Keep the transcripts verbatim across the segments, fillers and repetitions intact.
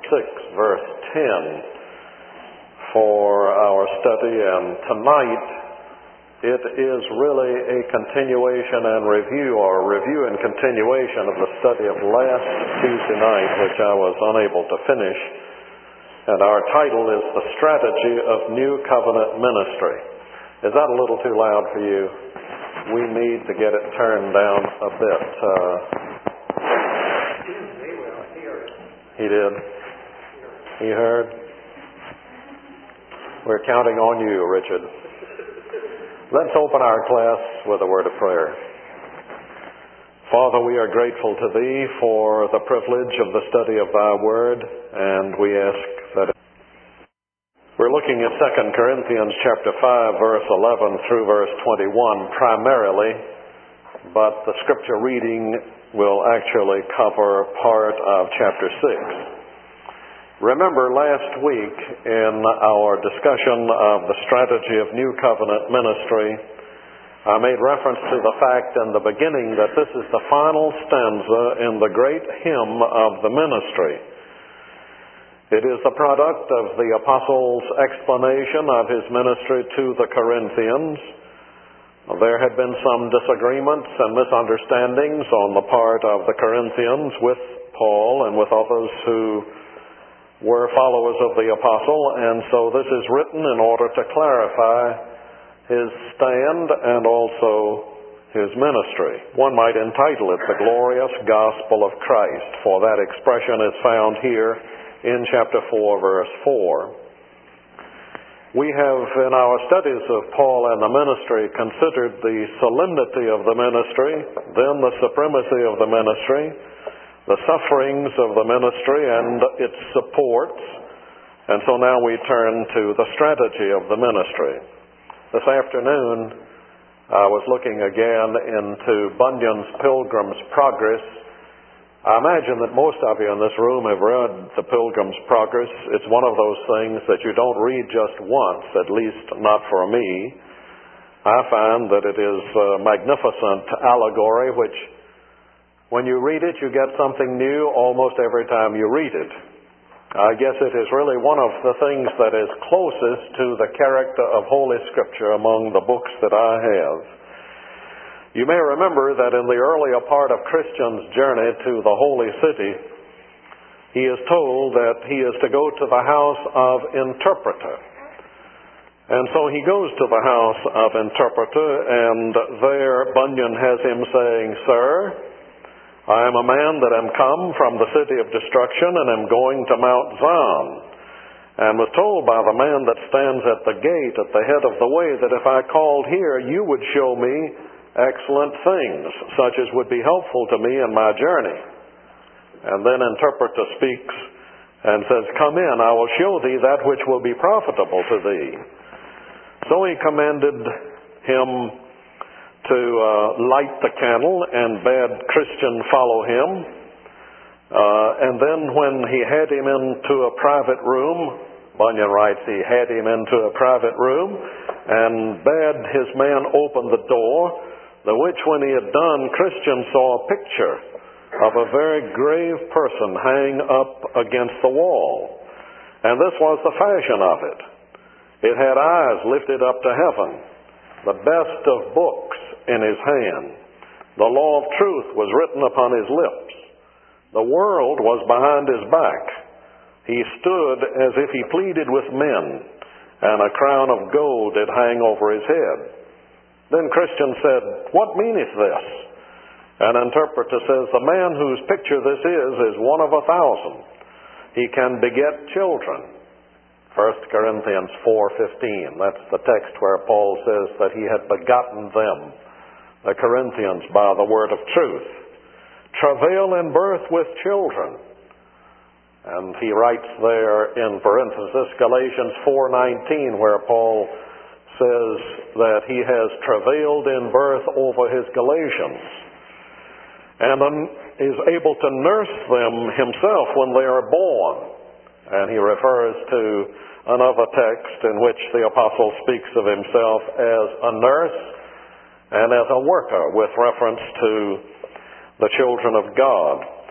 six, verse ten for our study, and tonight it is really a continuation and review, or review and continuation of the study of last Tuesday night, which I was unable to finish. And our title is The Strategy of New Covenant Ministry. Is that a little too loud for you? We need to get it turned down a bit. Uh, he did. He heard. We're counting on you, Richard. Let's open our class with a word of prayer. Father, we are grateful to Thee for the privilege of the study of Thy Word, and we ask that we're looking at Second Corinthians chapter five, verse eleven through verse twenty-one primarily, but the scripture reading will actually cover part of chapter six. Remember last week in our discussion of the strategy of New Covenant ministry, I made reference to the fact in the beginning that this is the final stanza in the great hymn of the ministry. It is the product of the apostle's explanation of his ministry to the Corinthians. There had been some disagreements and misunderstandings on the part of the Corinthians with Paul and with others who were followers of the apostle, and so this is written in order to clarify his stand and also his ministry. One might entitle it The Glorious Gospel of Christ, for that expression is found here in chapter four, verse four. We have, in our studies of Paul and the ministry, considered the solemnity of the ministry, then the supremacy of the ministry, the sufferings of the ministry and its supports, and so now we turn to the strategy of the ministry. This afternoon, I was looking again into Bunyan's Pilgrim's Progress. I imagine that most of you in this room have read the Pilgrim's Progress. It's one of those things that you don't read just once, at least not for me. I find that it is a magnificent allegory which, when you read it, you get something new almost every time you read it. I guess it is really one of the things that is closest to the character of Holy Scripture among the books that I have. You may remember that in the earlier part of Christian's journey to the Holy City, he is told that he is to go to the house of interpreter. And so he goes to the house of interpreter, and there Bunyan has him saying, "Sir, I am a man that am come from the city of destruction and am going to Mount Zion, and was told by the man that stands at the gate at the head of the way that if I called here, you would show me excellent things, such as would be helpful to me in my journey." And then interpreter speaks and says, "Come in, I will show thee that which will be profitable to thee." So he commanded him to uh, light the candle and bade Christian follow him. Uh, and then when he had him into a private room, Bunyan writes he had him into a private room and bade his man open the door, the which when he had done, Christian saw a picture of a very grave person hang up against the wall. And this was the fashion of it. It had eyes lifted up to heaven, the best of books in his hand. The law of truth was written upon his lips. The world was behind his back. He stood as if he pleaded with men, and a crown of gold did hang over his head. Then Christian said, "What meaneth this?" An interpreter says, "The man whose picture this is, is one of a thousand. He can beget children." First Corinthians four fifteen. That's the text where Paul says that he had begotten them, the Corinthians, by the word of truth. Travail in birth with children. And he writes there in parenthesis Galatians four nineteen, where Paul says that he has travailed in birth over his Galatians and is able to nurse them himself when they are born. And he refers to another text in which the apostle speaks of himself as a nurse and as a worker with reference to the children of God.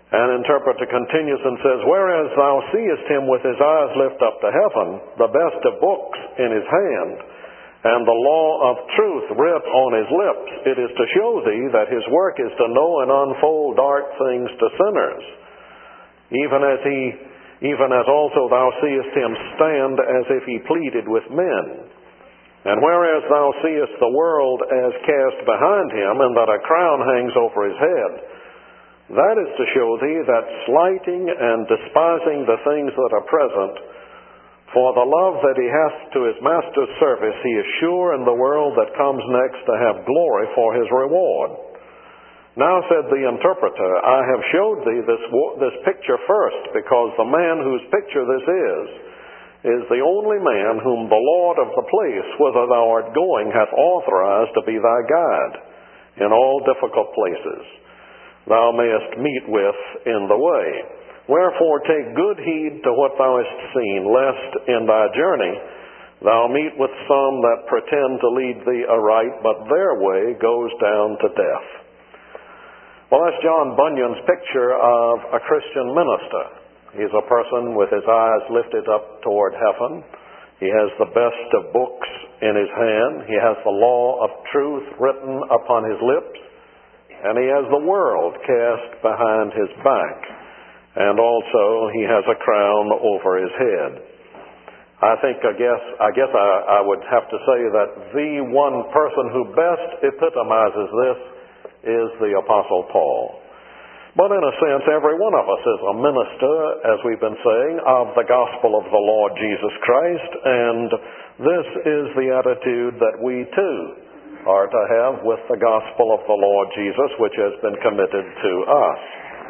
An interpreter continues and says, whereas thou seest him with his eyes lift up to heaven, the best of books in his hand, and the law of truth writ on his lips, it is to show thee that his work is to know and unfold dark things to sinners, even as he, even as also thou seest him stand as if he pleaded with men. And whereas thou seest the world as cast behind him, and that a crown hangs over his head, that is to show thee that slighting and despising the things that are present, for the love that he hath to his master's service, he is sure in the world that comes next to have glory for his reward. Now, said the interpreter, I have showed thee this, this picture first, because the man whose picture this is, is the only man whom the Lord of the place whither thou art going hath authorized to be thy guide in all difficult places thou mayest meet with in the way. Wherefore take good heed to what thou hast seen, lest in thy journey thou meet with some that pretend to lead thee aright, but their way goes down to death. Well, that's John Bunyan's picture of a Christian minister. He's a person with his eyes lifted up toward heaven. He has the best of books in his hand. He has the law of truth written upon his lips. And he has the world cast behind his back. And also he has a crown over his head. I think, I guess, I guess I, I would have to say that the one person who best epitomizes this is the Apostle Paul. But in a sense, every one of us is a minister, as we've been saying, of the gospel of the Lord Jesus Christ, and this is the attitude that we too are to have with the gospel of the Lord Jesus, which has been committed to us.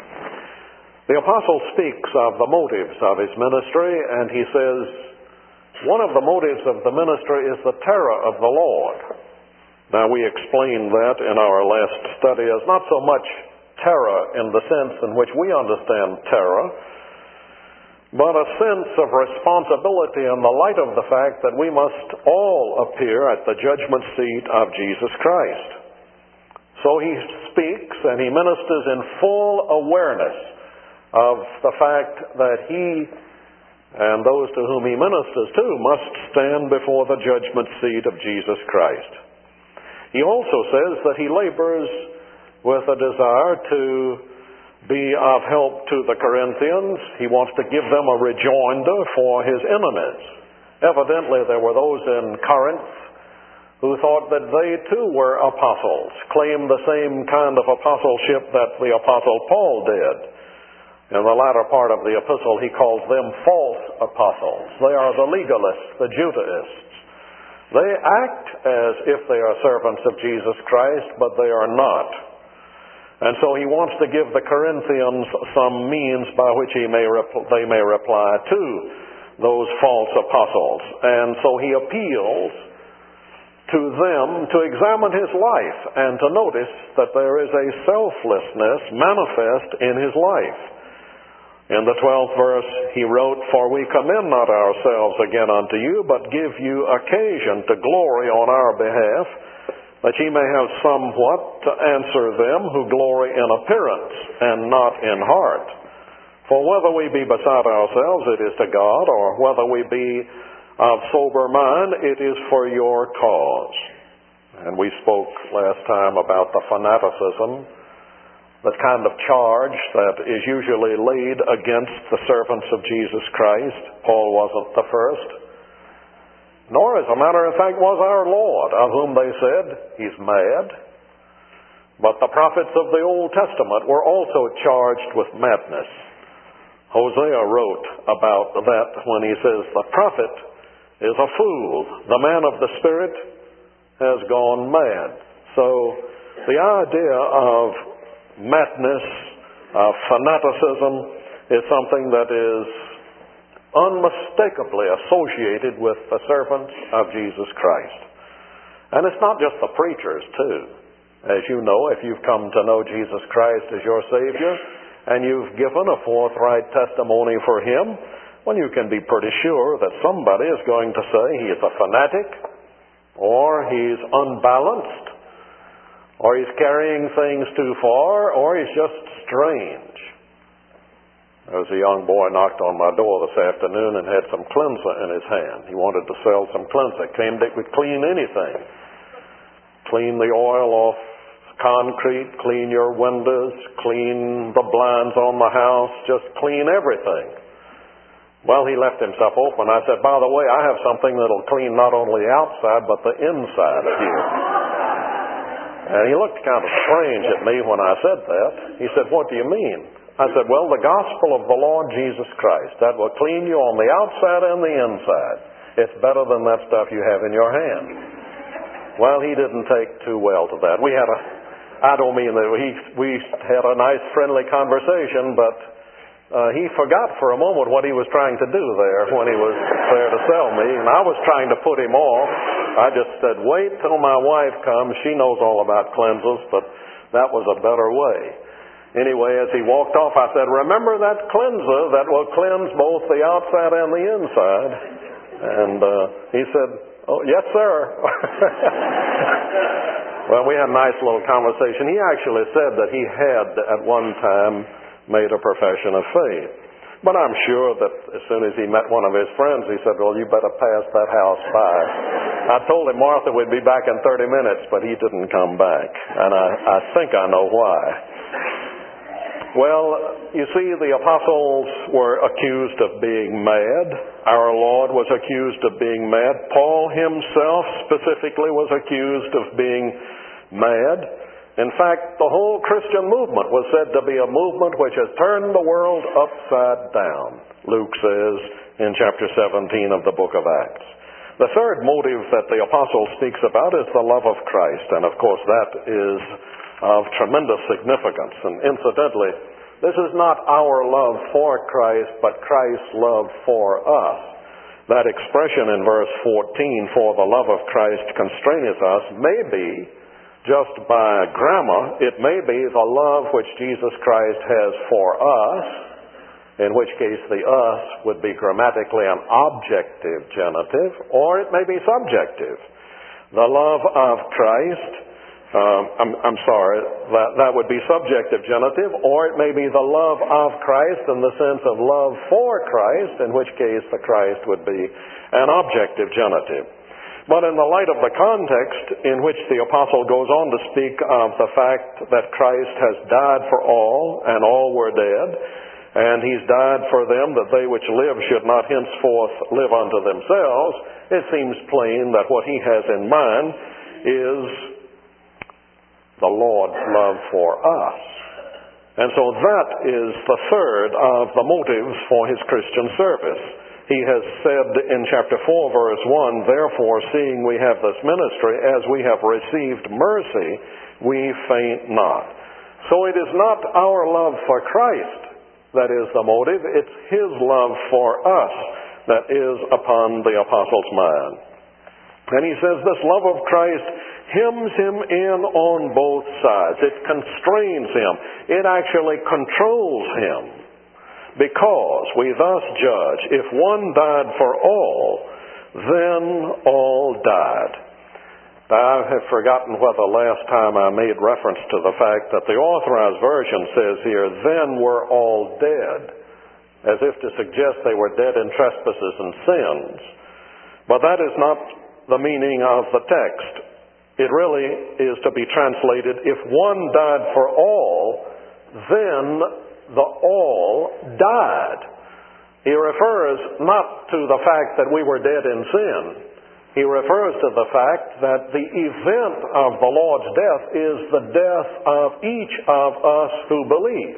The apostle speaks of the motives of his ministry, and he says, one of the motives of the ministry is the terror of the Lord. Now, we explained that in our last study as not so much terror in the sense in which we understand terror, but a sense of responsibility in the light of the fact that we must all appear at the judgment seat of Jesus Christ. So he speaks and he ministers in full awareness of the fact that he and those to whom he ministers to must stand before the judgment seat of Jesus Christ. He also says that he labors with a desire to be of help to the Corinthians. He wants to give them a rejoinder for his enemies. Evidently, there were those in Corinth who thought that they too were apostles, claimed the same kind of apostleship that the Apostle Paul did. In the latter part of the epistle, he calls them false apostles. They are the legalists, the Judaists. They act as if they are servants of Jesus Christ, but they are not. And so he wants to give the Corinthians some means by which he may rep- they may reply to those false apostles. And so he appeals to them to examine his life and to notice that there is a selflessness manifest in his life. In the twelfth verse he wrote, For we commend not ourselves again unto you, but give you occasion to glory on our behalf, that ye may have somewhat to answer them who glory in appearance and not in heart. For whether we be beside ourselves, it is to God, or whether we be of sober mind, it is for your cause. And we spoke last time about the fanaticism, the kind of charge that is usually laid against the servants of Jesus Christ. Paul wasn't the first. Nor, as a matter of fact, was our Lord, of whom they said, he's mad. But the prophets of the Old Testament were also charged with madness. Hosea wrote about that when he says, the prophet is a fool. The man of the Spirit has gone mad. So the idea of madness, of fanaticism, is something that is unmistakably associated with the servants of Jesus Christ. And it's not just the preachers, too. As you know, if you've come to know Jesus Christ as your Savior, and you've given a forthright testimony for Him, well, you can be pretty sure that somebody is going to say he is a fanatic, or he's unbalanced, or he's carrying things too far, or he's just strange. There was a young boy knocked on my door this afternoon and had some cleanser in his hand. He wanted to sell some cleanser. Claimed it would clean anything. Clean the oil off concrete, clean your windows, clean the blinds on the house, just clean everything. Well, he left himself open. I said, by the way, I have something that'll clean not only the outside, but the inside here. And he looked kind of strange at me when I said that. He said, what do you mean? I said, well, the gospel of the Lord Jesus Christ, that will clean you on the outside and the inside. It's better than that stuff you have in your hand. Well, he didn't take too well to that. We had a, I don't mean that he, we had a nice friendly conversation, but uh, he forgot for a moment what he was trying to do there when he was there to sell me. And I was trying to put him off. I just said, wait till my wife comes. She knows all about cleansers, but that was a better way. Anyway, as he walked off, I said, remember that cleanser that will cleanse both the outside and the inside? And uh, he said, oh, yes, sir. Well, we had a nice little conversation. He actually said that he had at one time made a profession of faith. But I'm sure that as soon as he met one of his friends, he said, well, you better pass that house by. I told him Martha would be back in thirty minutes, but he didn't come back. And I, I think I know why. Well, you see, the apostles were accused of being mad. Our Lord was accused of being mad. Paul himself specifically was accused of being mad. In fact, the whole Christian movement was said to be a movement which has turned the world upside down, Luke says in chapter seventeen of the book of Acts. The third motive that the apostle speaks about is the love of Christ, and of course that is of tremendous significance. And incidentally, this is not our love for Christ, but Christ's love for us. That expression in verse fourteen, for the love of Christ constraineth us, may be, just by grammar, it may be the love which Jesus Christ has for us, in which case the us would be grammatically an objective genitive, or it may be subjective. The love of Christ, um, I'm, I'm sorry, that, that would be subjective genitive, or it may be the love of Christ in the sense of love for Christ, in which case the Christ would be an objective genitive. But in the light of the context in which the apostle goes on to speak of the fact that Christ has died for all, and all were dead, and he's died for them that they which live should not henceforth live unto themselves, it seems plain that what he has in mind is the Lord's love for us. And so that is the third of the motives for his Christian service. He has said in chapter four, verse one, therefore, seeing we have this ministry, as we have received mercy, we faint not. So it is not our love for Christ that is the motive, it's his love for us that is upon the apostle's mind. And he says this love of Christ hems him in on both sides. It constrains him. It actually controls him. Because we thus judge, if one died for all, then all died. Now, I have forgotten whether last time I made reference to the fact that the Authorized Version says here, then were all dead, as if to suggest they were dead in trespasses and sins. But that is not the meaning of the text. It really is to be translated, if one died for all, then the all died. He refers not to the fact that we were dead in sin. He refers to the fact that the event of the Lord's death is the death of each of us who believe.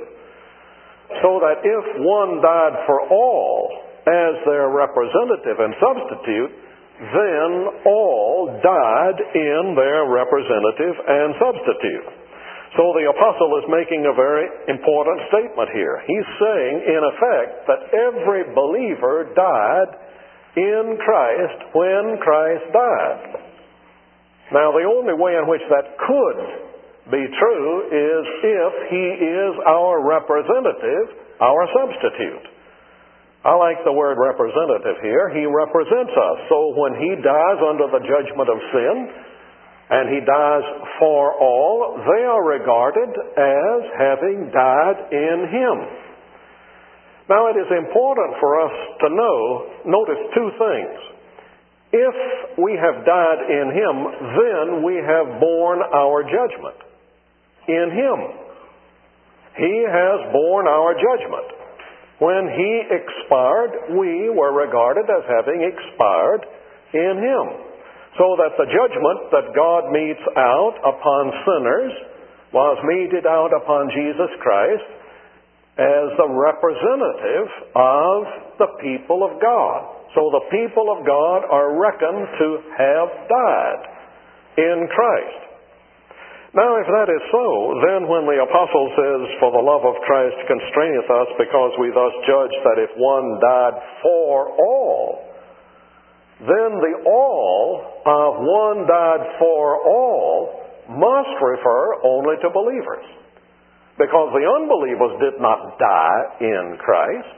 So that if one died for all as their representative and substitute, then all died in their representative and substitute. So the apostle is making a very important statement here. He's saying, in effect, that every believer died in Christ when Christ died. Now, the only way in which that could be true is if he is our representative, our substitute. I like the word representative here. He represents us. So when he dies under the judgment of sin, and he dies for all, they are regarded as having died in him. Now it is important for us to know, notice two things. If we have died in Him, then we have borne our judgment in Him. He has borne our judgment. When He expired, we were regarded as having expired in Him. So that the judgment that God metes out upon sinners was meted out upon Jesus Christ as the representative of the people of God. So the people of God are reckoned to have died in Christ. Now, if that is so, then when the apostle says, "For the love of Christ constraineth us, because we thus judge that if one died for all," then the all of "one died for all" must refer only to believers. Because the unbelievers did not die in Christ.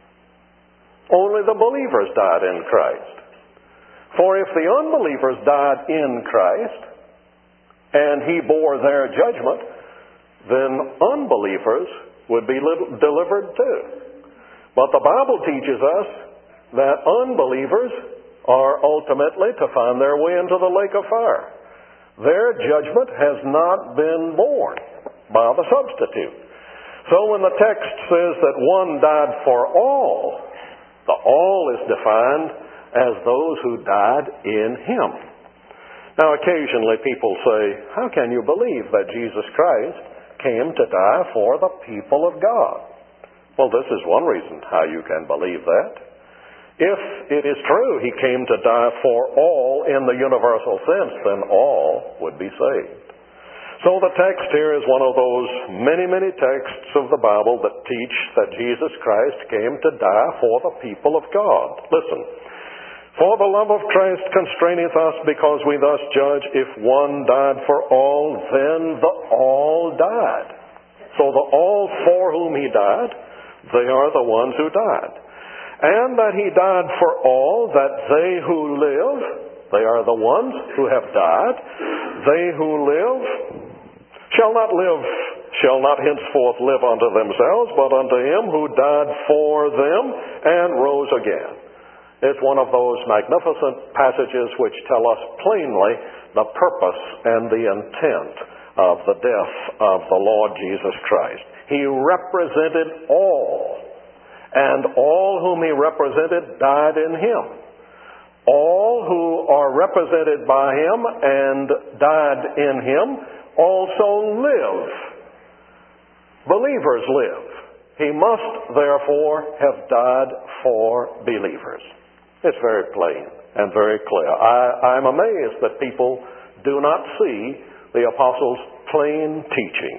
Only the believers died in Christ. For if the unbelievers died in Christ, and He bore their judgment, then unbelievers would be delivered too. But the Bible teaches us that unbelievers are ultimately to find their way into the lake of fire. Their judgment has not been borne by the substitute. So when the text says that one died for all, the all is defined as those who died in Him. Now occasionally people say, how can you believe that Jesus Christ came to die for the people of God? Well, this is one reason how you can believe that. If it is true He came to die for all in the universal sense, then all would be saved. So the text here is one of those many, many texts of the Bible that teach that Jesus Christ came to die for the people of God. Listen. For the love of Christ constraineth us, because we thus judge, if one died for all, then the all died. So the all for whom He died, they are the ones who died. And that He died for all, that they who live, they are the ones who have died, they who live shall not live, shall not henceforth live unto themselves, but unto Him who died for them and rose again. It's one of those magnificent passages which tell us plainly the purpose and the intent of the death of the Lord Jesus Christ. He represented all, and all whom He represented died in Him. All who are represented by Him and died in Him also live. Believers live. He must therefore have died for believers. It's very plain and very clear. I, I'm amazed that people do not see the apostles' plain teaching.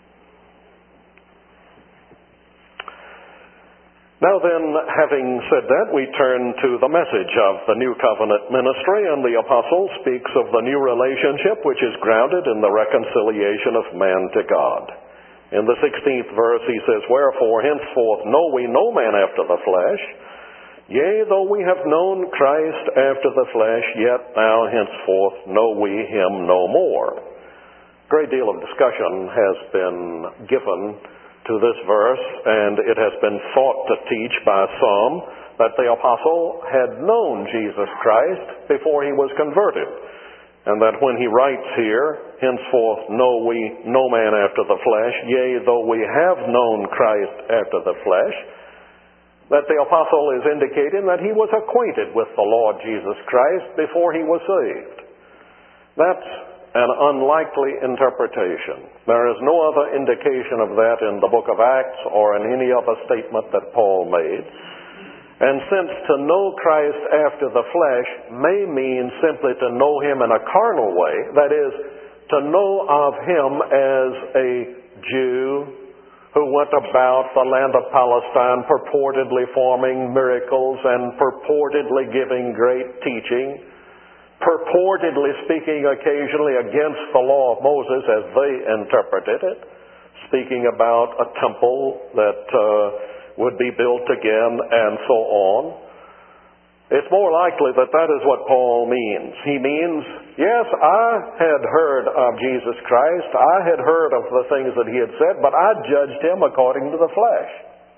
Now then, having said that, we turn to the message of the New Covenant ministry, and the apostle speaks of the new relationship which is grounded in the reconciliation of man to God. In the sixteenth verse he says, "Wherefore henceforth know we no man after the flesh. Yea, though we have known Christ after the flesh, yet now henceforth know we Him no more." A great deal of discussion has been given to this verse, and it has been thought to teach by some that the apostle had known Jesus Christ before he was converted, and that when he writes here, "Henceforth know we no man after the flesh, yea, though we have known Christ after the flesh," that the apostle is indicating that he was acquainted with the Lord Jesus Christ before he was saved. That's an unlikely interpretation. There is no other indication of that in the book of Acts or in any other statement that Paul made. And since to know Christ after the flesh may mean simply to know Him in a carnal way, that is, to know of Him as a Jew who went about the land of Palestine purportedly forming miracles and purportedly giving great teaching, purportedly speaking occasionally against the law of Moses as they interpreted it, speaking about a temple that uh, would be built again and so on. It's more likely that that is what Paul means. He means, yes, I had heard of Jesus Christ. I had heard of the things that He had said, but I judged Him according to the flesh.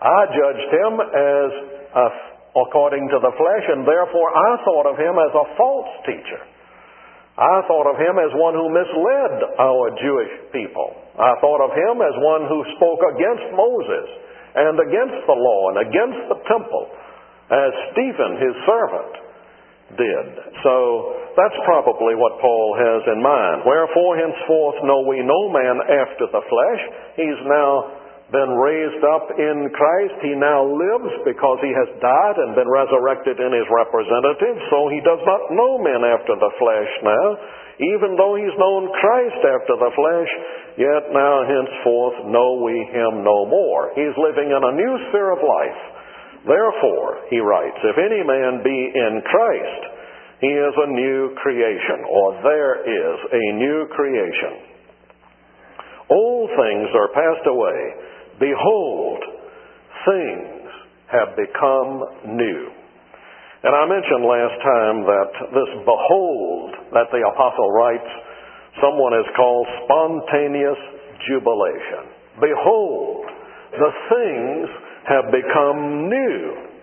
I judged him as a, according to the flesh, and therefore I thought of him as a false teacher. I thought of him as one who misled our Jewish people. I thought of him as one who spoke against Moses and against the law and against the temple, as Stephen, his servant, did. So that's probably what Paul has in mind. Wherefore, henceforth know we no man after the flesh. He's now been raised up in Christ. He now lives because he has died and been resurrected in his representative. So he does not know men after the flesh now. Even though he's known Christ after the flesh, yet now henceforth know we him no more. He's living in a new sphere of life. Therefore, he writes, if any man be in Christ, he is a new creation, or there is a new creation. Old things are passed away. Behold, things have become new. And I mentioned last time that this behold that the apostle writes, someone has called spontaneous jubilation. Behold, the things have become new.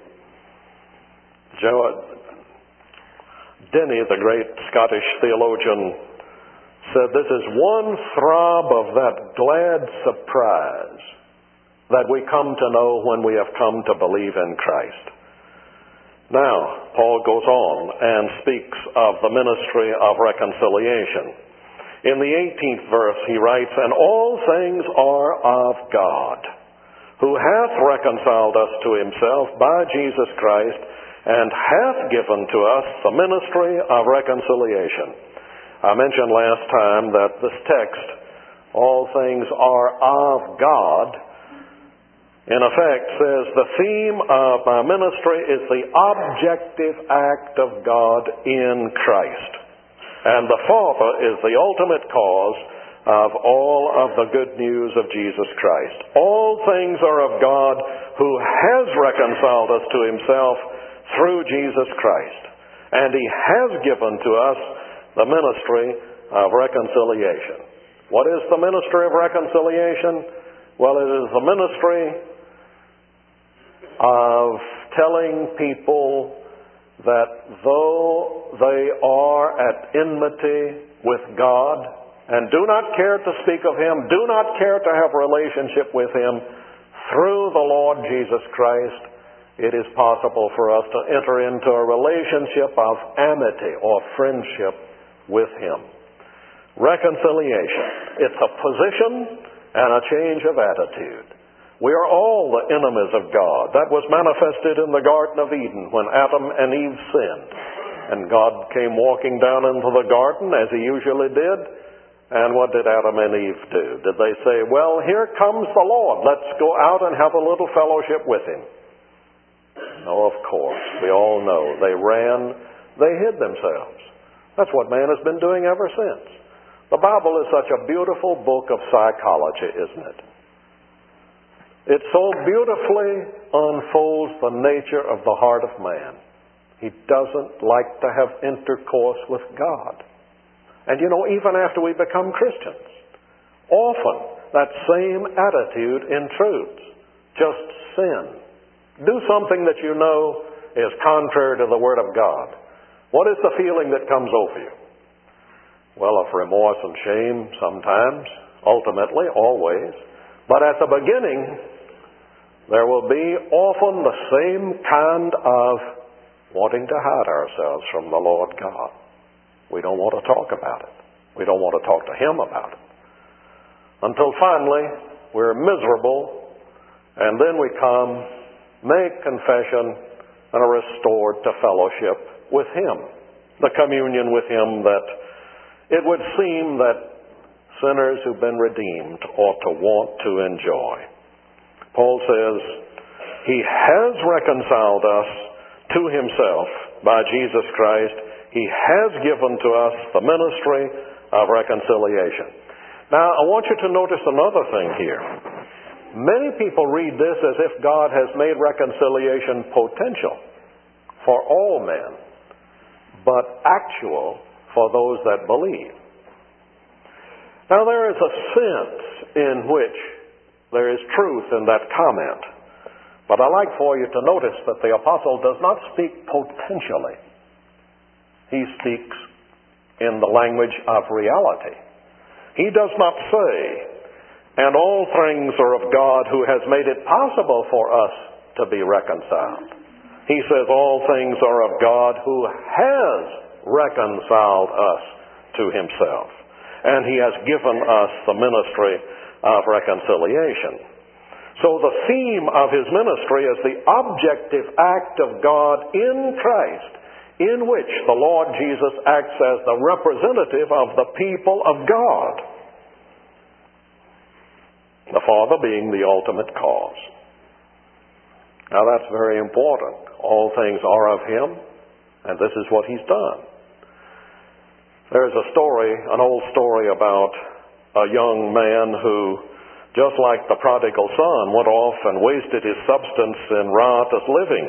Joe, Denny, the great Scottish theologian, said this is one throb of that glad surprise that we come to know when we have come to believe in Christ. Now, Paul goes on and speaks of the ministry of reconciliation. In the eighteenth verse, he writes, and all things are of God, who hath reconciled us to himself by Jesus Christ, and hath given to us the ministry of reconciliation. I mentioned last time that this text, all things are of God, in effect says the theme of my ministry is the objective act of God in Christ. And the Father is the ultimate cause of all of the good news of Jesus Christ. All things are of God, who has reconciled us to himself through Jesus Christ. And he has given to us the ministry of reconciliation. What is the ministry of reconciliation? Well, it is the ministry of telling people that though they are at enmity with God and do not care to speak of him, do not care to have relationship with him, through the Lord Jesus Christ, it is possible for us to enter into a relationship of amity or friendship with him. Reconciliation. It's a position and a change of attitude. We are all the enemies of God. That was manifested in the Garden of Eden when Adam and Eve sinned. And God came walking down into the garden as he usually did. And what did Adam and Eve do? Did they say, well, here comes the Lord. Let's go out and have a little fellowship with him? No, of course. We all know. They ran. They hid themselves. That's what man has been doing ever since. The Bible is such a beautiful book of psychology, isn't it? It so beautifully unfolds the nature of the heart of man. He doesn't like to have intercourse with God. And you know, even after we become Christians, often that same attitude intrudes. Just sin. Do something that you know is contrary to the Word of God. What is the feeling that comes over you? Well, of remorse and shame sometimes, ultimately, always. But at the beginning, there will be often the same kind of wanting to hide ourselves from the Lord God. We don't want to talk about it. We don't want to talk to him about it. Until finally, we're miserable, and then we come, make confession, and are restored to fellowship with him. The communion with him that it would seem that sinners who've been redeemed ought to want to enjoy. Paul says, he has reconciled us to himself by Jesus Christ. He has given to us the ministry of reconciliation. Now, I want you to notice another thing here. Many people read this as if God has made reconciliation potential for all men, but actual for those that believe. Now, there is a sense in which there is truth in that comment. But I like for you to notice that the apostle does not speak potentially. He speaks in the language of reality. He does not say, and all things are of God who has made it possible for us to be reconciled. He says all things are of God who has reconciled us to himself. And he has given us the ministry of reconciliation. So the theme of his ministry is the objective act of God in Christ, in which the Lord Jesus acts as the representative of the people of God. The Father being the ultimate cause. Now that's very important. All things are of him, and this is what he's done. There's a story, an old story about a young man who, just like the prodigal son, went off and wasted his substance in riotous living.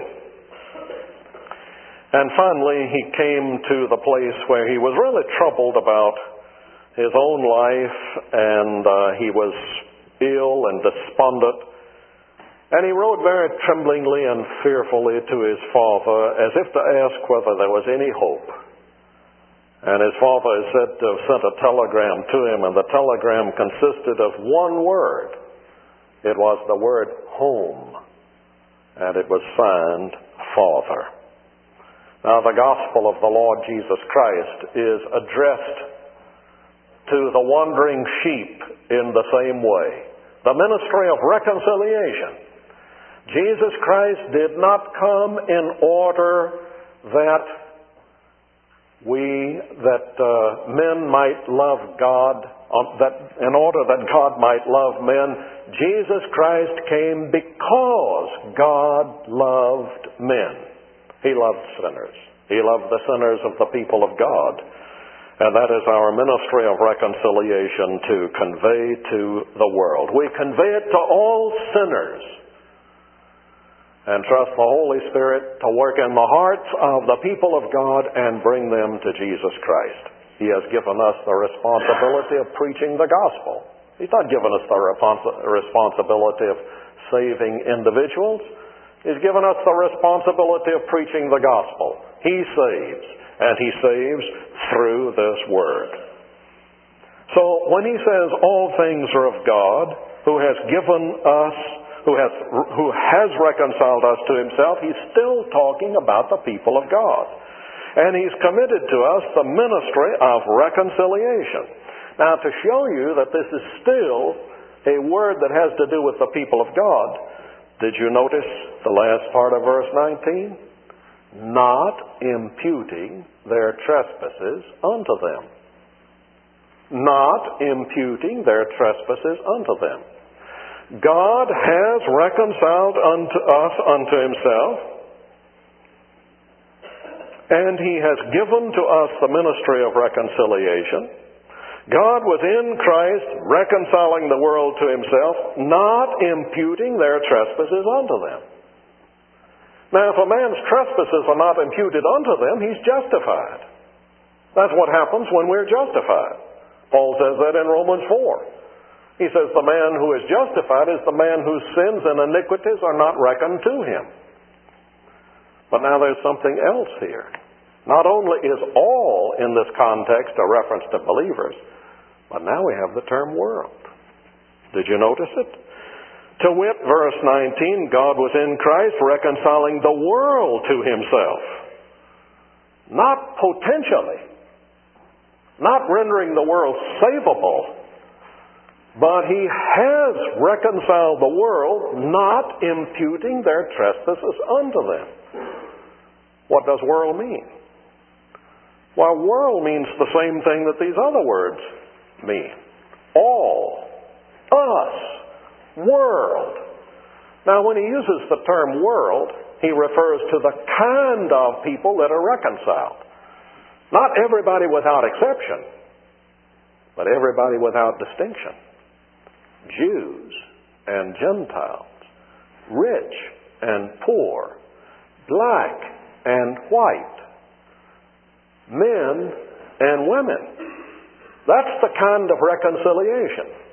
And finally he came to the place where he was really troubled about his own life, and uh, he was ill and despondent. And he wrote very tremblingly and fearfully to his father, as if to ask whether there was any hope. And his father is said to have sent a telegram to him, and the telegram consisted of one word. It was the word home, and it was signed Father. Now the gospel of the Lord Jesus Christ is addressed to the wandering sheep in the same way. The ministry of reconciliation. Jesus Christ did not come in order that we, that uh, men might love God, um, that in order that God might love men. Jesus Christ came because God loved men. He loved sinners. He loved the sinners of the people of God. And that is our ministry of reconciliation to convey to the world. We convey it to all sinners and trust the Holy Spirit to work in the hearts of the people of God and bring them to Jesus Christ. He has given us the responsibility of preaching the gospel. He's not given us the responsibility of saving individuals. He's given us the responsibility of preaching the gospel. He saves, and he saves through this word. So when he says all things are of God, who has given us, who has, who has reconciled us to himself, he's still talking about the people of God. And he's committed to us the ministry of reconciliation. Now, to show you that this is still a word that has to do with the people of God, did you notice the last part of verse nineteen? Not imputing their trespasses unto them. Not imputing their trespasses unto them. God has reconciled unto us unto himself, and he has given to us the ministry of reconciliation. God was in Christ reconciling the world to himself, not imputing their trespasses unto them. Now, if a man's trespasses are not imputed unto them, he's justified. That's what happens when we're justified. Paul says that in Romans four. He says the man who is justified is the man whose sins and iniquities are not reckoned to him. But now there's something else here. Not only is all in this context a reference to believers, but now we have the term world. Did you notice it? To wit, verse nineteen, God was in Christ reconciling the world to himself. Not potentially. Not rendering the world savable. But he has reconciled the world, not imputing their trespasses unto them. What does world mean? Well, world means the same thing that these other words mean. All. Us. World. Now, when he uses the term world, he refers to the kind of people that are reconciled. Not everybody without exception, but everybody without distinction. Jews and Gentiles, rich and poor, black and white, men and women. That's the kind of reconciliation.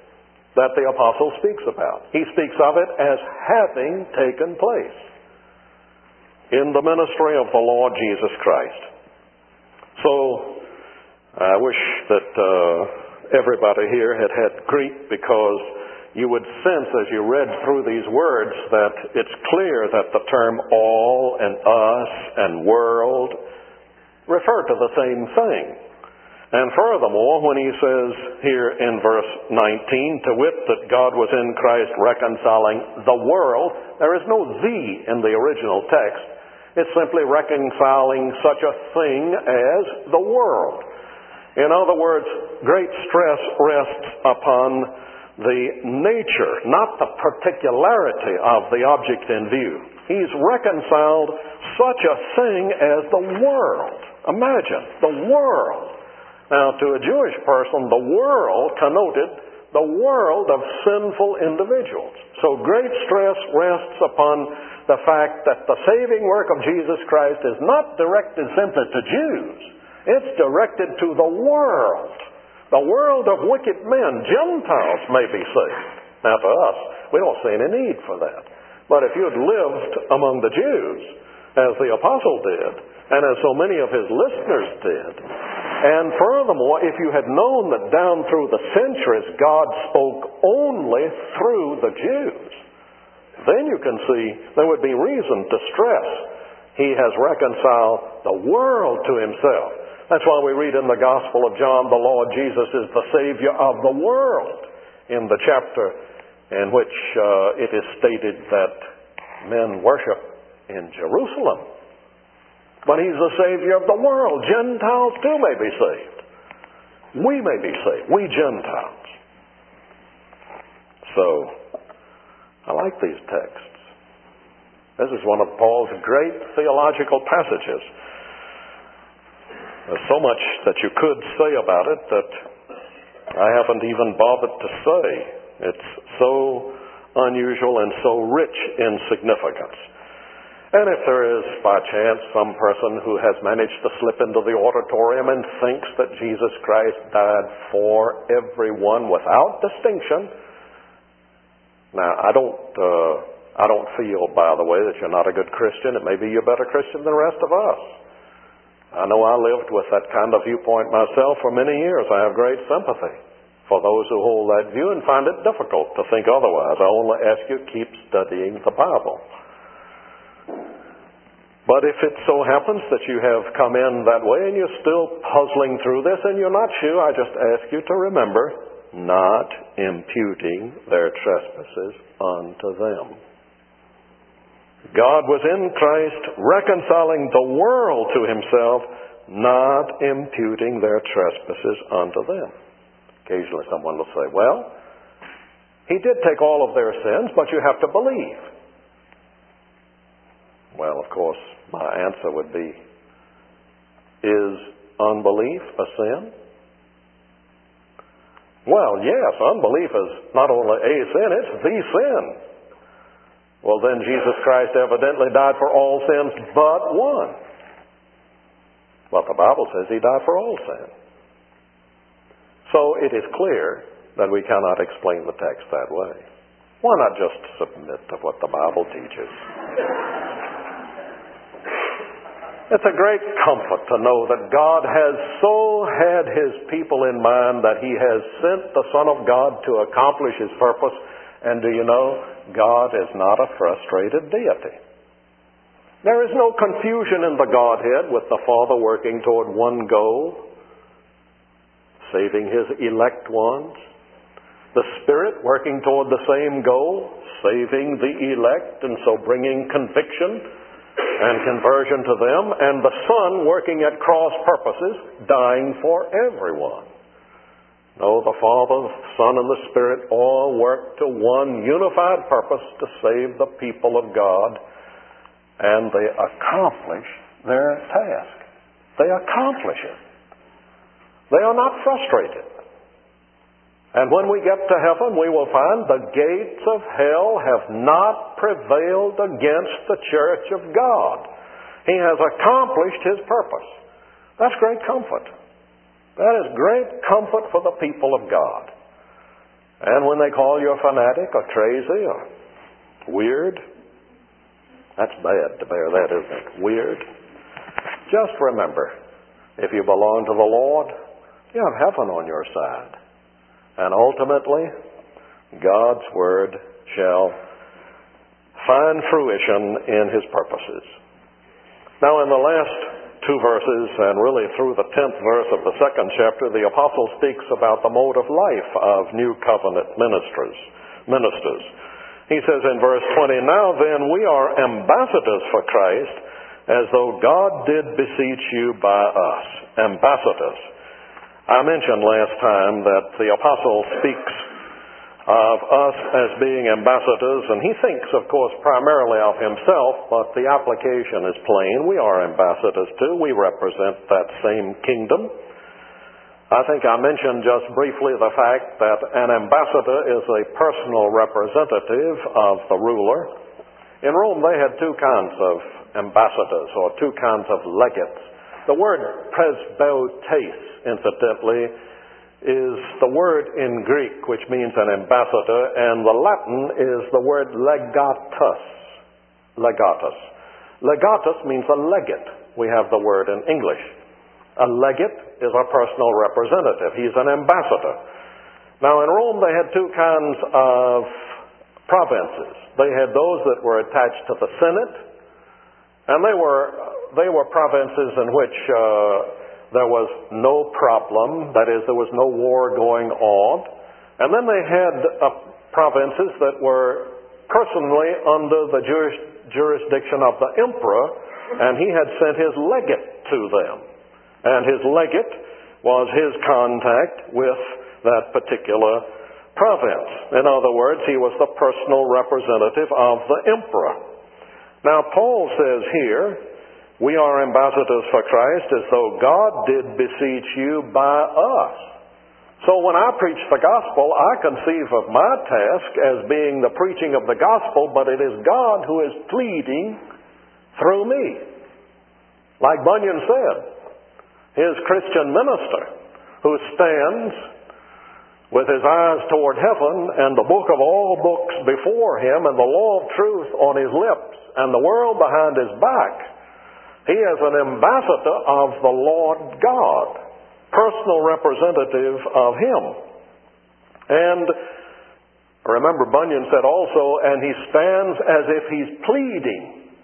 that the apostle speaks about. He speaks of it as having taken place in the ministry of the Lord Jesus Christ. So, I wish that uh, everybody here had had Greek, because you would sense as you read through these words that it's clear that the term all and us and world refer to the same thing. And furthermore, when he says here in verse nineteen, to wit, that God was in Christ reconciling the world, there is no "the" in the original text. It's simply reconciling such a thing as the world. In other words, great stress rests upon the nature, not the particularity of the object in view. He's reconciled such a thing as the world. Imagine, the world. Now, to a Jewish person, the world connoted the world of sinful individuals. So great stress rests upon the fact that the saving work of Jesus Christ is not directed simply to Jews. It's directed to the world. The world of wicked men. Gentiles may be saved. Now, to us, we don't see any need for that. But if you had lived among the Jews, as the apostle did, and as so many of his listeners did, and furthermore, if you had known that down through the centuries God spoke only through the Jews, then you can see there would be reason to stress he has reconciled the world to himself. That's why we read in the Gospel of John, the Lord Jesus is the Savior of the world, in the chapter in which uh, it is stated that men worship in Jerusalem. But he's the Savior of the world. Gentiles too may be saved. We may be saved. We Gentiles. So, I like these texts. This is one of Paul's great theological passages. There's so much that you could say about it that I haven't even bothered to say. It's so unusual and so rich in significance. And if there is, by chance, some person who has managed to slip into the auditorium and thinks that Jesus Christ died for everyone without distinction, now, I don't, uh, I don't feel, by the way, that you're not a good Christian. It may be you're a better Christian than the rest of us. I know I lived with that kind of viewpoint myself for many years. I have great sympathy for those who hold that view and find it difficult to think otherwise. I only ask you, keep studying the Bible. But if it so happens that you have come in that way and you're still puzzling through this and you're not sure, I just ask you to remember, not imputing their trespasses unto them. God was in Christ reconciling the world to himself, not imputing their trespasses unto them. Occasionally someone will say, well, he did take all of their sins, but you have to believe. Well, of course, my answer would be, is unbelief a sin? Well, yes, unbelief is not only a sin, it's the sin. Well, then Jesus Christ evidently died for all sins but one. But the Bible says he died for all sin. So it is clear that we cannot explain the text that way. Why not just submit to what the Bible teaches? It's a great comfort to know that God has so had his people in mind that he has sent the Son of God to accomplish his purpose. And do you know, God is not a frustrated deity. There is no confusion in the Godhead with the Father working toward one goal, saving his elect ones. The Spirit working toward the same goal, saving the elect, and so bringing conviction and conversion to them, and the Son working at cross purposes, dying for everyone. No, the Father, the Son, and the Spirit all work to one unified purpose to save the people of God, and they accomplish their task. They accomplish it. They are not frustrated. And when we get to heaven, we will find the gates of hell have not prevailed against the church of God. He has accomplished his purpose. That's great comfort. That is great comfort for the people of God. And when they call you a fanatic or crazy or weird, that's bad to bear that, isn't it? Weird. Just remember, if you belong to the Lord, you have heaven on your side. And ultimately, God's Word shall find fruition in His purposes. Now, in the last two verses, and really through the tenth verse of the second chapter, the apostle speaks about the mode of life of New Covenant ministers. ministers. He says in verse twenty, "Now then, we are ambassadors for Christ, as though God did beseech you by us." Ambassadors. I mentioned last time that the apostle speaks of us as being ambassadors, and he thinks, of course, primarily of himself, but the application is plain. We are ambassadors too. We represent that same kingdom. I think I mentioned just briefly the fact that an ambassador is a personal representative of the ruler. In Rome, they had two kinds of ambassadors, or two kinds of legates. The word presbytes, incidentally, is the word in Greek which means an ambassador, and the Latin is the word legatus. Legatus. Legatus means a legate. We have the word in English. A legate is a personal representative. He's an ambassador. Now, in Rome, they had two kinds of provinces. They had those that were attached to the Senate, and they were they were provinces in which uh, there was no problem. That is, there was no war going on. And then they had uh, provinces that were personally under the juris, jurisdiction of the emperor, and he had sent his legate to them. And his legate was his contact with that particular province. In other words, he was the personal representative of the emperor. Now, Paul says here, we are ambassadors for Christ as though God did beseech you by us. So when I preach the gospel, I conceive of my task as being the preaching of the gospel, but it is God who is pleading through me. Like Bunyan said, his Christian minister who stands with his eyes toward heaven and the book of all books before him and the law of truth on his lips and the world behind his back, he is an ambassador of the Lord God, personal representative of Him. And remember, Bunyan said also, and he stands as if he's pleading.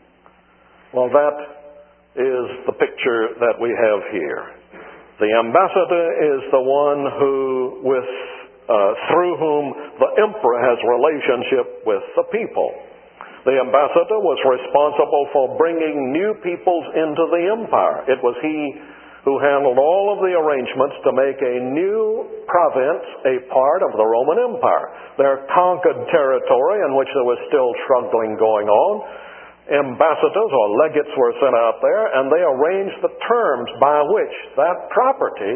Well, that is the picture that we have here. The ambassador is the one who, with uh, through whom the emperor has relationship with the people. The ambassador was responsible for bringing new peoples into the empire. It was he who handled all of the arrangements to make a new province a part of the Roman Empire. Their conquered territory in which there was still struggling going on, ambassadors or legates were sent out there, and they arranged the terms by which that property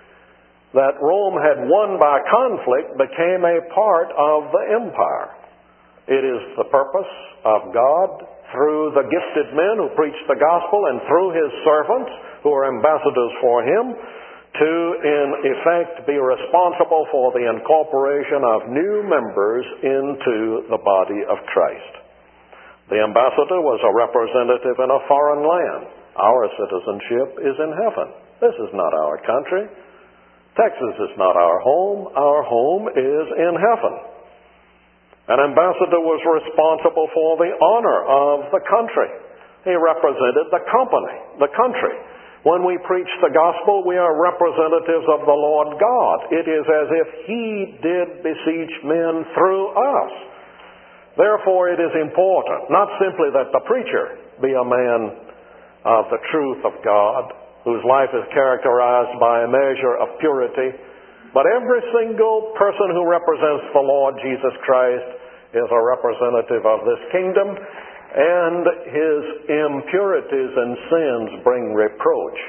that Rome had won by conflict became a part of the empire. It is the purpose of God through the gifted men who preach the gospel and through His servants who are ambassadors for Him to, in effect, be responsible for the incorporation of new members into the body of Christ. The ambassador was a representative in a foreign land. Our citizenship is in heaven. This is not our country. Texas is not our home. Our home is in heaven. An ambassador was responsible for the honor of the country. He represented the company, the country. When we preach the gospel, we are representatives of the Lord God. It is as if He did beseech men through us. Therefore, it is important, not simply that the preacher be a man of the truth of God, whose life is characterized by a measure of purity, but every single person who represents the Lord Jesus Christ is a representative of this kingdom, and his impurities and sins bring reproach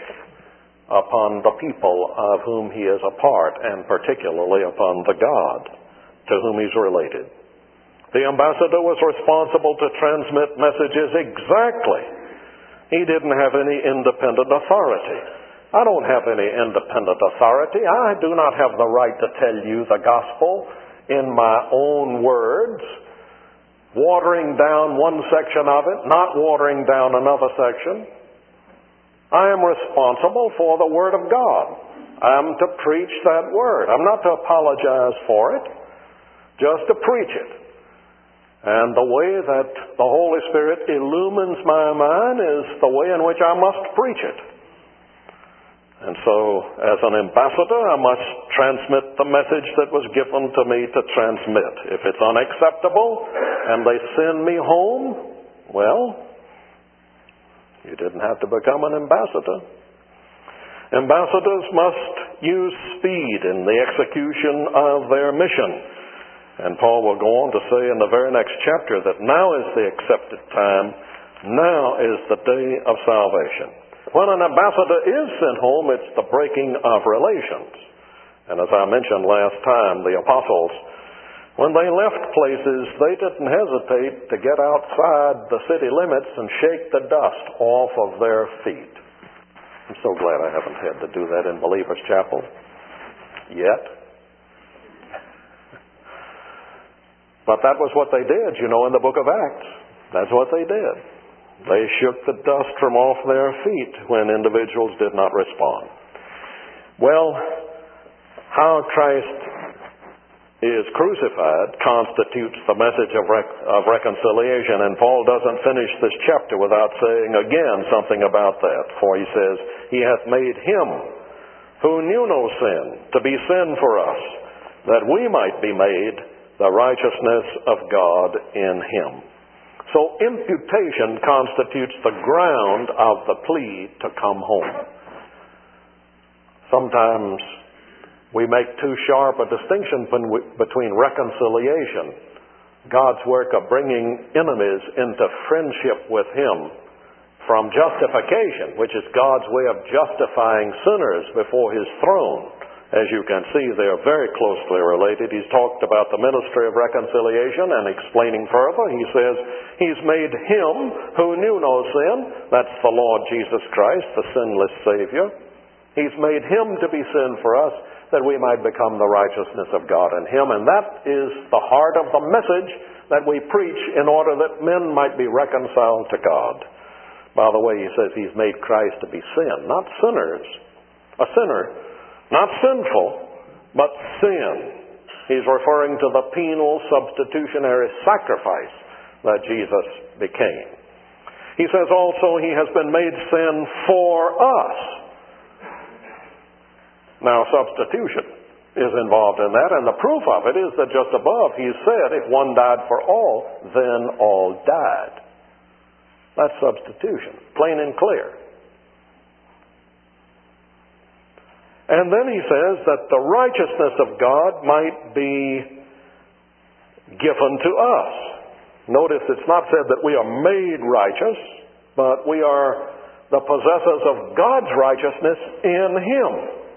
upon the people of whom he is a part, and particularly upon the God to whom he's related. The ambassador was responsible to transmit messages exactly. He didn't have any independent authority. I don't have any independent authority. I do not have the right to tell you the gospel in my own words, watering down one section of it, not watering down another section. I am responsible for the Word of God. I'm to preach that Word. I'm not to apologize for it, just to preach it. And the way that the Holy Spirit illumines my mind is the way in which I must preach it. And so, as an ambassador, I must transmit the message that was given to me to transmit. If it's unacceptable and they send me home, well, you didn't have to become an ambassador. Ambassadors must use speed in the execution of their mission. And Paul will go on to say in the very next chapter that now is the accepted time, now is the day of salvation. When an ambassador is sent home, it's the breaking of relations. And as I mentioned last time, the apostles, when they left places, they didn't hesitate to get outside the city limits and shake the dust off of their feet. I'm so glad I haven't had to do that in Believers Chapel yet. But that was what they did, you know, in the book of Acts. That's what they did. They shook the dust from off their feet when individuals did not respond. Well, how Christ is crucified constitutes the message of, rec- of reconciliation, and Paul doesn't finish this chapter without saying again something about that. For he says, He hath made Him who knew no sin to be sin for us, that we might be made the righteousness of God in Him. So imputation constitutes the ground of the plea to come home. Sometimes we make too sharp a distinction between reconciliation, God's work of bringing enemies into friendship with Him, from justification, which is God's way of justifying sinners before His throne. As you can see, they are very closely related. He's talked about the ministry of reconciliation, and explaining further, he says, He's made Him who knew no sin, that's the Lord Jesus Christ, the sinless Savior. He's made Him to be sin for us, that we might become the righteousness of God in Him. And that is the heart of the message that we preach in order that men might be reconciled to God. By the way, he says He's made Christ to be sin, not sinners. A sinner, not sinful, but sin. He's referring to the penal substitutionary sacrifice that Jesus became. He says also He has been made sin for us. Now, substitution is involved in that, and the proof of it is that just above He said, if one died for all, then all died. That's substitution, plain and clear. And then he says that the righteousness of God might be given to us. Notice it's not said that we are made righteous, but we are the possessors of God's righteousness in Him.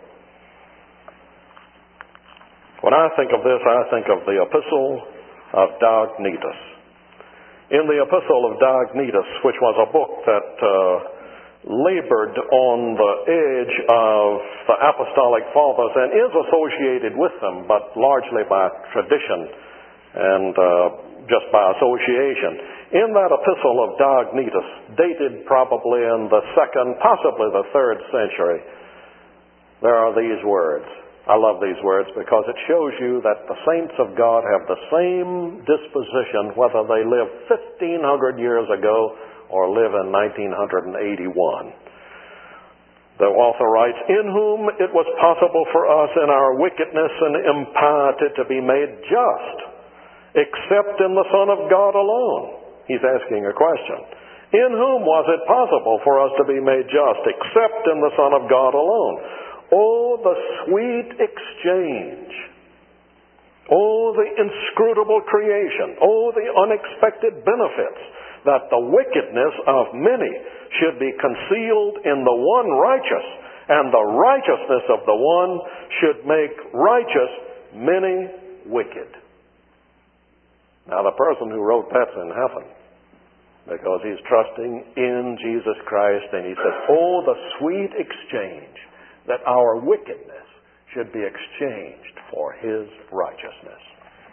When I think of this, I think of the Epistle of Diognetus. In the Epistle of Diognetus, which was a book that uh, labored on the edge of the apostolic fathers and is associated with them, but largely by tradition and uh, just by association. In that Epistle of Diognetus, dated probably in the second, possibly the third century, there are these words. I love these words because it shows you that the saints of God have the same disposition whether they lived fifteen hundred years ago or live in nineteen eighty-one. The author writes, in whom it was possible for us in our wickedness and impiety to be made just, except in the Son of God alone. He's asking a question. In whom was it possible for us to be made just, except in the Son of God alone? Oh, the sweet exchange. Oh, the inscrutable creation. Oh, the unexpected benefits that the wickedness of many should be concealed in the one righteous, and the righteousness of the one should make righteous many wicked. Now, the person who wrote that's in heaven, because he's trusting in Jesus Christ, and he says, oh, the sweet exchange that our wickedness should be exchanged for His righteousness.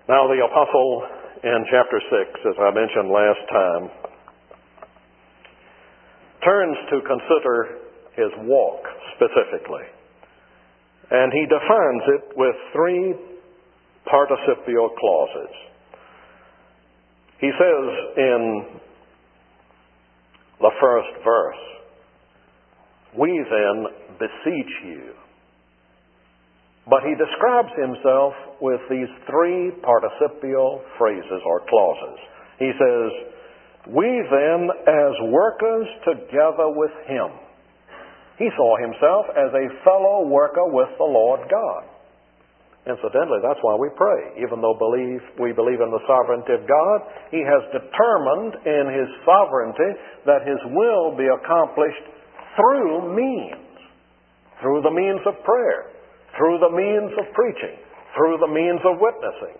Now the apostle in chapter six, as I mentioned last time, turns to consider his walk specifically. And he defines it with three participial clauses. He says in the first verse, "We then beseech you." But he describes himself with these three participial phrases or clauses. He says, "We then as workers together with him." He saw himself as a fellow worker with the Lord God. Incidentally, that's why we pray. Even though believe, we believe in the sovereignty of God, he has determined in his sovereignty that his will be accomplished through means, through the means of prayer, through the means of preaching, through the means of witnessing.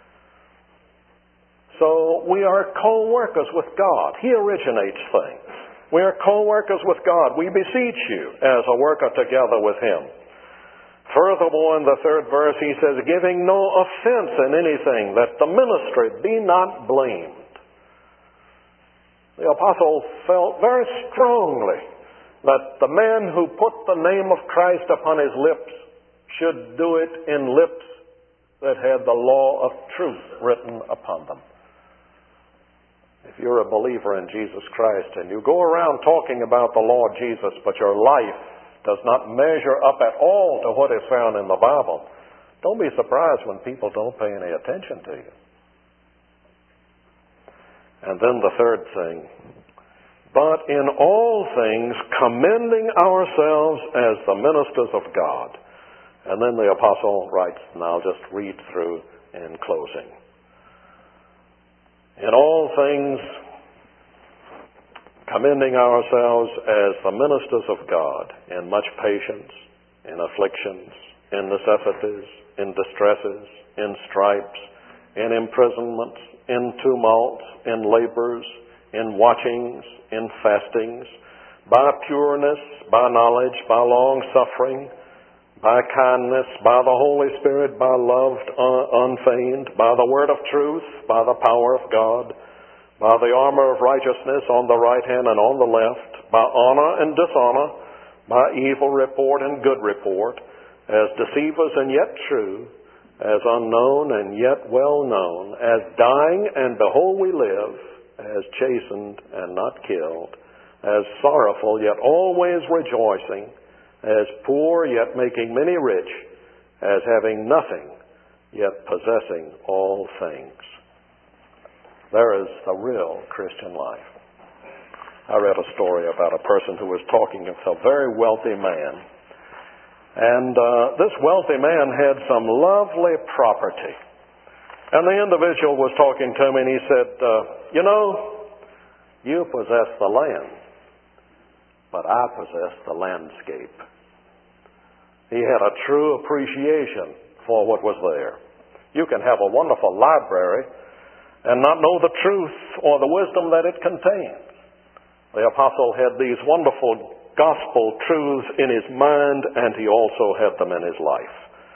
So we are co-workers with God. He originates things. We are co-workers with God. We beseech you as a worker together with him. Furthermore, in the third verse, he says, "Giving no offense in anything, that the ministry be not blamed." The apostle felt very strongly that the man who put the name of Christ upon his lips should do it in lips that had the law of truth written upon them. If you're a believer in Jesus Christ and you go around talking about the Lord Jesus, but your life does not measure up at all to what is found in the Bible, don't be surprised when people don't pay any attention to you. And then the third thing, "But in all things commending ourselves as the ministers of God." And then the apostle writes, and I'll just read through in closing. "In all things commending ourselves as the ministers of God, in much patience, in afflictions, in necessities, in distresses, in stripes, in imprisonments, in tumults, in labors, in watchings, in fastings, by pureness, by knowledge, by long suffering, by kindness, by the Holy Spirit, by love uh, unfeigned, by the word of truth, by the power of God, by the armor of righteousness on the right hand and on the left, by honor and dishonor, by evil report and good report, as deceivers and yet true, as unknown and yet well known, as dying and behold we live, as chastened and not killed, as sorrowful yet always rejoicing, as poor yet making many rich, as having nothing yet possessing all things." There is the real Christian life. I read a story about a person who was talking with a very wealthy man. And uh, this wealthy man had some lovely property. And the individual was talking to him and he said, uh, you know, you possess the land, but I possess the landscape. He had a true appreciation for what was there. You can have a wonderful library and not know the truth or the wisdom that it contains. The apostle had these wonderful gospel truths in his mind, and he also had them in his life.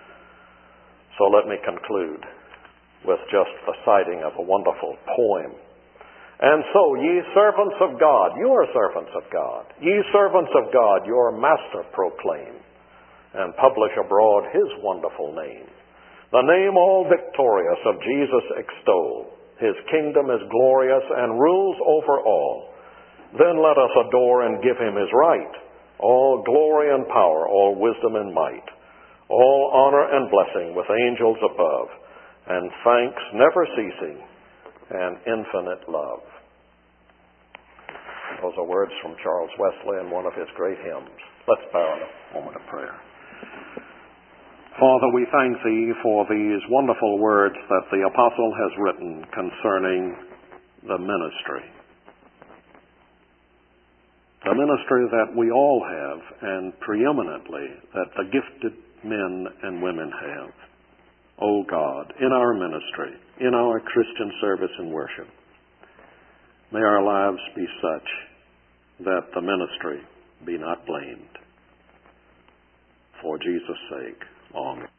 So let me conclude with just the citing of a wonderful poem. "And so, ye servants of God," you are servants of God, "ye servants of God, your master proclaim, and publish abroad his wonderful name. The name all victorious of Jesus extol. His kingdom is glorious and rules over all. Then let us adore and give him his right, all glory and power, all wisdom and might, all honor and blessing with angels above, and thanks never ceasing, and infinite love." Those are words from Charles Wesley in one of his great hymns. Let's bow in a moment of prayer. Father, we thank thee for these wonderful words that the apostle has written concerning the ministry. The ministry that we all have, and preeminently that the gifted men and women have. O God, in our ministry, in our Christian service and worship, may our lives be such that the ministry be not blamed. For Jesus' sake. Amen.